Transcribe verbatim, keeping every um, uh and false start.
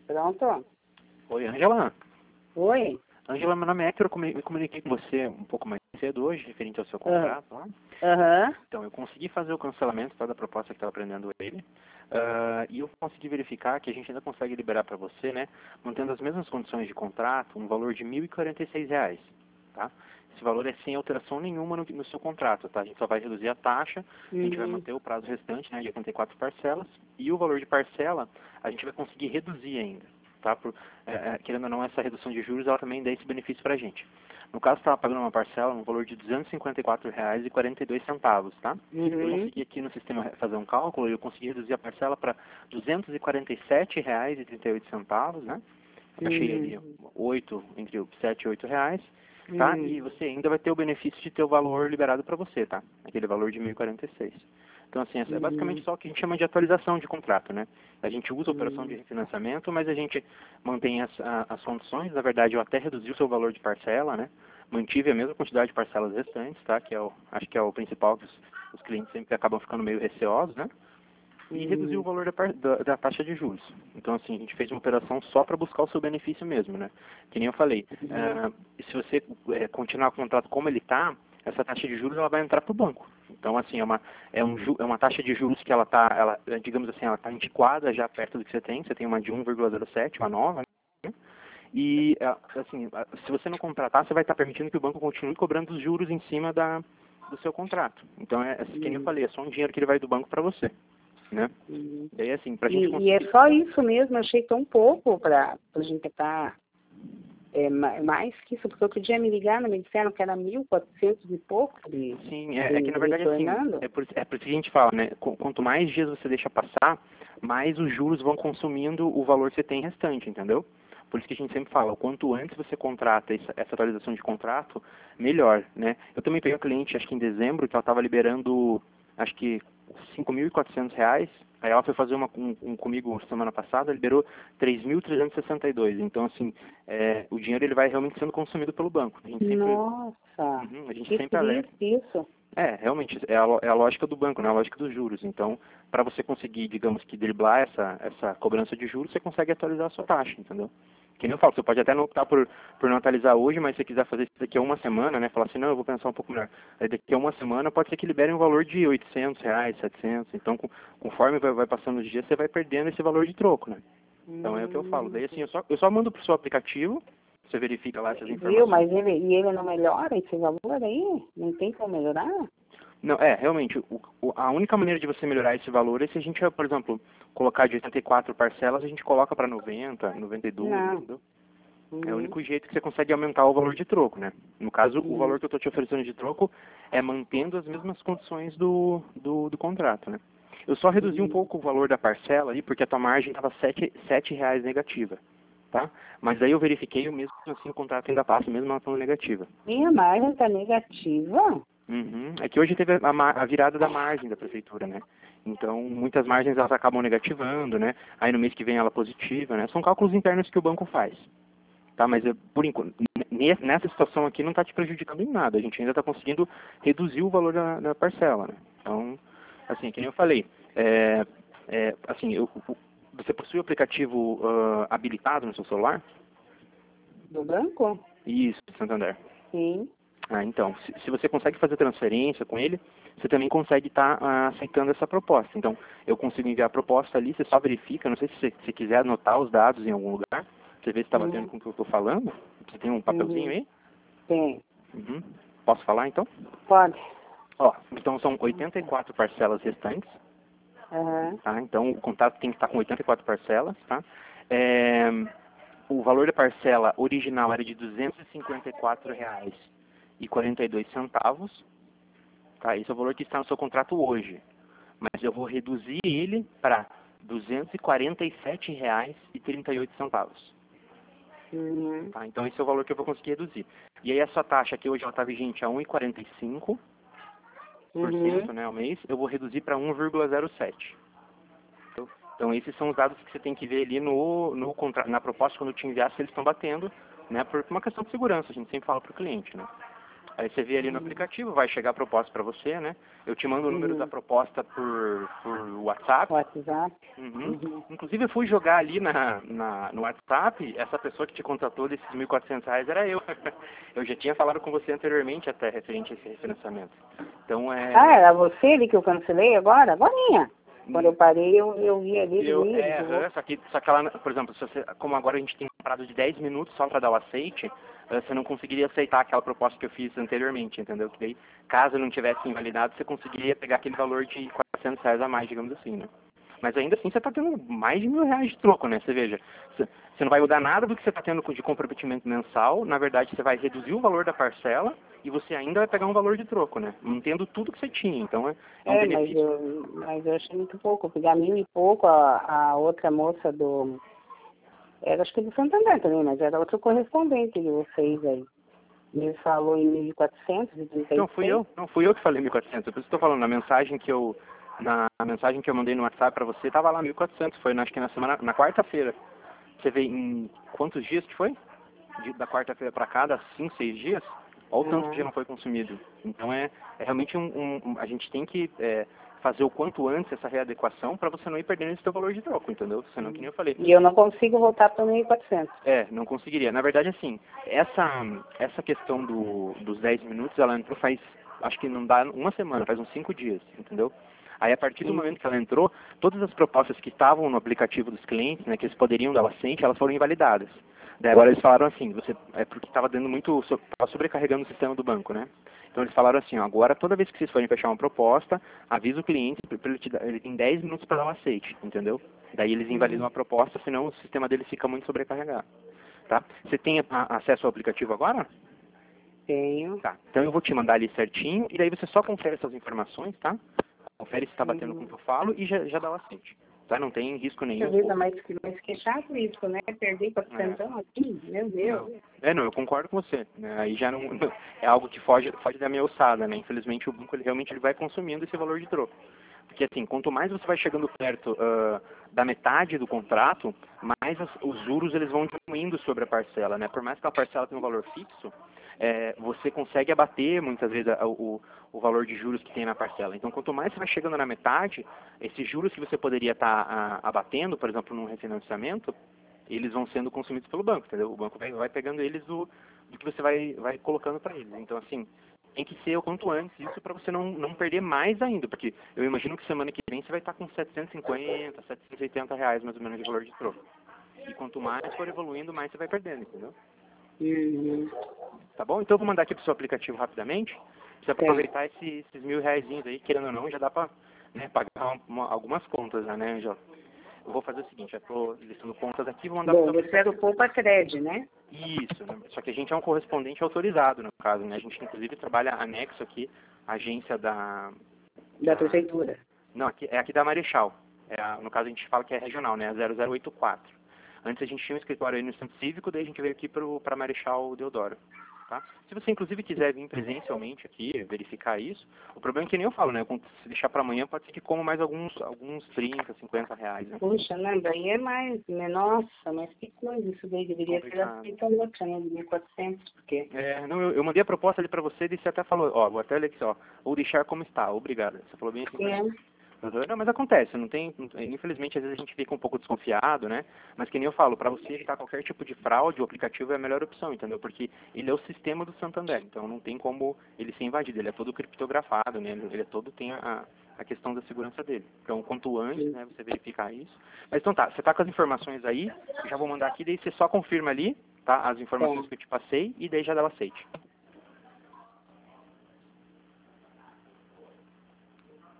Pronto? Oi, Ângela. Oi? Ângela, meu nome é Hector, eu me comuniquei com você um pouco mais cedo hoje, referente ao seu contrato. Lá. Aham. Então, eu consegui fazer o cancelamento tá, da proposta que estava prendendo ele. Uh, e eu consegui verificar que a gente ainda consegue liberar para você, né, mantendo as mesmas condições de contrato, um valor de mil e quarenta e seis reais. Tá? Esse valor é sem alteração nenhuma no, no seu contrato. Tá? A gente só vai reduzir a taxa, Uhum. a gente vai manter o prazo restante, né, de oitenta e quatro parcelas, e o valor de parcela a gente vai conseguir reduzir ainda. Tá? Por, é, querendo ou não, essa redução de juros ela também dá esse benefício para a gente. No caso, estava pagando uma parcela no valor de duzentos e cinquenta e quatro reais e quarenta e dois centavos, tá? Uhum. Eu consegui aqui no sistema fazer um cálculo e eu consegui reduzir a parcela para duzentos e quarenta e sete reais e trinta e oito centavos, né? Achei ali oito, entre sete e oito reais, tá? Uhum. E você ainda vai ter o benefício de ter o valor liberado para você, tá? Aquele valor de mil e quarenta e seis. Então, assim, é basicamente só o que a gente chama de atualização de contrato, né? A gente usa a operação de refinanciamento, mas a gente mantém as, a, as condições. Na verdade, eu até reduzi o seu valor de parcela, né? Mantive a mesma quantidade de parcelas restantes, tá? Que é o, acho que é o principal que os, os clientes sempre acabam ficando meio receosos, né? E Uhum. reduziu o valor da, par- da, da taxa de juros. Então, assim, a gente fez uma operação só para buscar o seu benefício mesmo, né? Que nem eu falei, Uhum. uh, se você uh, continuar com o contrato como ele está, essa taxa de juros ela vai entrar para o banco. Então, assim, é uma, é, um, ju- é uma taxa de juros que ela está, ela, digamos assim, ela está antiquada já perto do que você tem. Você tem uma de um vírgula zero sete, uma nova, né? E, assim, se você não contratar, você vai estar permitindo que o banco continue cobrando os juros em cima da, do seu contrato. Então, é, assim, que nem eu falei, é só um dinheiro que ele vai do banco para você, né? Uhum. Daí, assim, pra E, gente e é conseguir... só isso mesmo, eu achei tão pouco para a gente estar é, ma- mais que isso, porque outro dia me ligaram, me disseram que era mil e quatrocentos e pouco de, Sim, é, de, é que na de verdade assim, retornando. é por, é por isso que a gente fala, né? Qu- Quanto mais dias você deixa passar, mais os juros vão consumindo o valor que você tem restante, entendeu? Por isso que a gente sempre fala, o quanto antes você contrata essa, essa atualização de contrato, melhor, né? Eu também peguei um cliente, acho que em dezembro, que ela estava liberando, acho que cinco mil e quatrocentos reais. Aí ela foi fazer uma um, um comigo semana passada, liberou três mil trezentos e sessenta e dois. Então, assim, é, o dinheiro ele vai realmente sendo consumido pelo banco. A gente sempre, Nossa, uhum, a gente que sempre alerta. triste isso. É, realmente, é a, lo- é a lógica do banco, né? A lógica dos juros. Então, para você conseguir, digamos que driblar essa, essa cobrança de juros, você consegue atualizar a sua taxa, entendeu? Que nem eu falo, você pode até não optar por, por não atualizar hoje, mas se você quiser fazer isso daqui a uma semana, né? Falar assim, não, eu vou pensar um pouco melhor. Aí daqui a uma semana pode ser que liberem um valor de oitocentos reais, setecentos. Então, com, conforme vai, vai passando os dias, você vai perdendo esse valor de troco, né? Então é o que eu falo. Daí assim, eu só, eu só mando pro seu aplicativo, você verifica lá essas Viu, informações. mas ele, e ele não melhora esse valor aí? Não tem como melhorar? Não, é, realmente, o, o- a única maneira de você melhorar esse valor é se a gente, por exemplo, colocar de oitenta e quatro parcelas, a gente coloca para noventa, noventa e dois, Não. entendeu? É o Uhum. único jeito que você consegue aumentar o valor de troco, né? No caso, o Uhum. valor que eu estou te oferecendo de troco é mantendo as mesmas condições do, do, do contrato, né? Eu só reduzi um Uhum. pouco o valor da parcela ali, porque a tua margem estava sete, sete reais negativa, tá? Mas daí eu verifiquei, o mesmo assim o contrato ainda passa, mesmo ela estando negativa. Minha margem está negativa? Uhum. É que hoje teve a, ma- a virada da margem da prefeitura, né? Então, muitas margens elas acabam negativando, né? Aí no mês que vem ela positiva, né? São cálculos internos que o banco faz, tá? Mas, eh, por enquanto, ne- nessa situação aqui não está te prejudicando em nada. A gente ainda está conseguindo reduzir o valor da, da parcela, né? Então, assim, que nem eu falei, é, é, assim, eu, o- você possui o aplicativo ah, habilitado no seu celular? Do banco? Isso, Santander. Sim. Ah, então, se, se você consegue fazer transferência com ele, você também consegue estar aceitando essa proposta. Então, eu consigo enviar a proposta ali, você só verifica, não sei se você se quiser anotar os dados em algum lugar, você vê se está batendo Uhum. com o que eu estou falando. Você tem um papelzinho Uhum. aí? Tem. Uhum. Posso falar então? Pode. Ó, então são oitenta e quatro parcelas restantes, Aham. tá? Então o contrato tem que estar com oitenta e quatro parcelas, tá? É, o valor da parcela original era de duzentos e cinquenta e quatro reais e quarenta e dois centavos. Tá, esse é o valor que está no seu contrato hoje. Mas eu vou reduzir ele para duzentos e quarenta e sete reais e trinta e oito centavos. Uhum. Tá? Então esse é o valor que eu vou conseguir reduzir. E aí a sua taxa, que hoje ela está vigente a um vírgula quarenta e cinco por cento, Uhum. né, ao mês, eu vou reduzir para um vírgula zero sete. Então então, esses são os dados que você tem que ver ali no, no contrato, na proposta, quando eu te enviar, se eles estão batendo, né, por uma questão de segurança, a gente sempre fala para o cliente, né? Aí você vê ali no aplicativo, vai chegar a proposta para você, né? Eu te mando o número Uhum. da proposta por, por WhatsApp. WhatsApp. Uhum. Uhum. Inclusive eu fui jogar ali na, na, no WhatsApp, essa pessoa que te contratou desses mil e quatrocentos reais era eu. Eu já tinha falado com você anteriormente até referente a esse refinanciamento. Então é... Ah, era você ali que eu cancelei agora? Agorinha. Quando eu parei, eu, eu vi ali. Eu, Vi, é, aham, só que, só que ela, por exemplo, se você, como agora a gente tem um prazo de dez minutos só para dar o aceite, eh, você não conseguiria aceitar aquela proposta que eu fiz anteriormente, entendeu? Que daí, caso não tivesse invalidado, você conseguiria pegar aquele valor de quatrocentos reais a mais, digamos assim, né? Mas ainda assim você está tendo mais de mil reais de troco, né? Você veja, você você não vai mudar nada do que você está tendo de comprometimento mensal, na verdade você vai reduzir o valor da parcela e você ainda vai pegar um valor de troco, né? Mantendo tudo que você tinha, então é, é um É, mas benefício. eu, mas eu achei muito pouco. Pegar mil e pouco, a, a outra moça do... Era acho que do Santander também, mas era outro correspondente de vocês aí. Ele falou em mil e quatrocentos e trinta e Não, fui seis. eu. Não, fui eu que falei mil e quatrocentos. Por isso estou falando, na mensagem que eu na a mensagem que eu mandei no WhatsApp para você, tava lá mil e quatrocentos. Foi, acho que na semana, na quarta-feira. Você vê em quantos dias que foi? De, da quarta-feira para cá, das cinco, seis dias? Olha o tanto que já Uhum. não foi consumido. Então é, é realmente um, um- um- a gente tem que é, fazer o quanto antes essa readequação para você não ir perdendo esse teu valor de troco, entendeu? Senão, que nem eu falei. E eu não consigo voltar para mil e quatrocentos. É, não conseguiria. Na verdade, assim, essa, essa questão do, dos dez minutos, ela entrou faz, acho que não dá uma semana, faz uns cinco dias, entendeu? Aí, a partir do Uhum. momento que ela entrou, todas as propostas que estavam no aplicativo dos clientes, né, que eles poderiam dar o assente, elas foram invalidadas. Daí agora eles falaram assim, você, é porque estava dando muito, estava sobrecarregando o sistema do banco, né? Então eles falaram assim, ó, agora toda vez que vocês forem fechar uma proposta, avisa o cliente, para ele, te dar, ele tem dez minutos para dar um aceite, entendeu? Daí eles invalidam a proposta, senão o sistema deles fica muito sobrecarregado. Tá? Você tem a, acesso ao aplicativo agora? Tenho. Tá. Então eu vou te mandar ali certinho e daí você só confere essas informações, tá? Confere se está batendo com o Uhum. que eu falo e já, já dá o aceite. Tá? Não tem risco Puxa nenhum. vida, mas, que- mas que chato isso, né? Perder É. quatrocentos aqui, meu Deus. Não. É, não, eu concordo com você. Né? Aí já não, não- é algo que foge, foge da minha alçada, né? Infelizmente o banco ele realmente ele vai consumindo esse valor de troco. Porque assim, quanto mais você vai chegando perto ah, da metade do contrato, mais as- os juros eles vão diminuindo sobre a parcela, né? Por mais que a parcela tenha um valor fixo, é, você consegue abater muitas vezes a- o, o valor de juros que tem na parcela. Então, quanto mais você vai chegando na metade, esses juros que você poderia estar abatendo, por exemplo, num refinanciamento, eles vão sendo consumidos pelo banco, entendeu? O banco vai, vai pegando eles do, do que você vai, vai colocando para eles. Então, assim, tem que ser o quanto antes isso para você não, não perder mais ainda, porque eu imagino que semana que vem você vai estar com setecentos e cinquenta, setecentos e oitenta reais mais ou menos de valor de troco. E quanto mais for evoluindo, mais você vai perdendo, entendeu? Uhum. Tá bom? Então eu vou mandar aqui pro seu aplicativo rapidamente. Precisa Tem. aproveitar esse, esses mil reais aí, querendo ou não, já dá pra né, pagar uma- algumas contas, né, Angela? Eu vou fazer o seguinte, eu estou listando contas aqui, vou mandar pro Bom, seu você era aplicativo. o Poupa Thread, né? Isso, né? Só que a gente é um correspondente autorizado, no caso, né? A gente, inclusive, trabalha anexo aqui, à agência da... Da da prefeitura. não, aqui, é aqui da Marechal. É a- no caso, a gente fala que é regional, né? A zero zero oito quatro. Antes a gente tinha um escritório aí no Centro Cívico, daí a gente veio aqui para Marechal Deodoro. Tá? Se você, inclusive, quiser vir presencialmente aqui, verificar isso, o problema é que nem eu falo, né? Se deixar para amanhã, pode ser que coma mais alguns, alguns trinta, cinquenta reais, né? Puxa, não, daí é mais, né? Nossa, mas que coisa, isso daí deveria ter Complicado. aceito a outra, né? De mil e quatrocentos, porque... É, não, eu, eu mandei a proposta ali para você e você até falou, ó, vou até ler aqui, ó, vou deixar como está, obrigado. Você falou bem assim pra mim. É. Uhum. Não, mas acontece, não tem, não tem- infelizmente às vezes a gente fica um pouco desconfiado, né? Mas que nem eu falo, para você evitar qualquer tipo de fraude, o aplicativo é a melhor opção, entendeu? Porque ele é o sistema do Santander, então não tem como ele ser invadido, ele é todo criptografado, né? Ele é todo, tem a, a questão da segurança dele. Então, quanto antes, né, você verificar isso. Mas então tá, você tá com as informações aí, eu já vou mandar aqui, daí você só confirma ali, tá? As informações Tá. que eu te passei e daí já dá o aceite.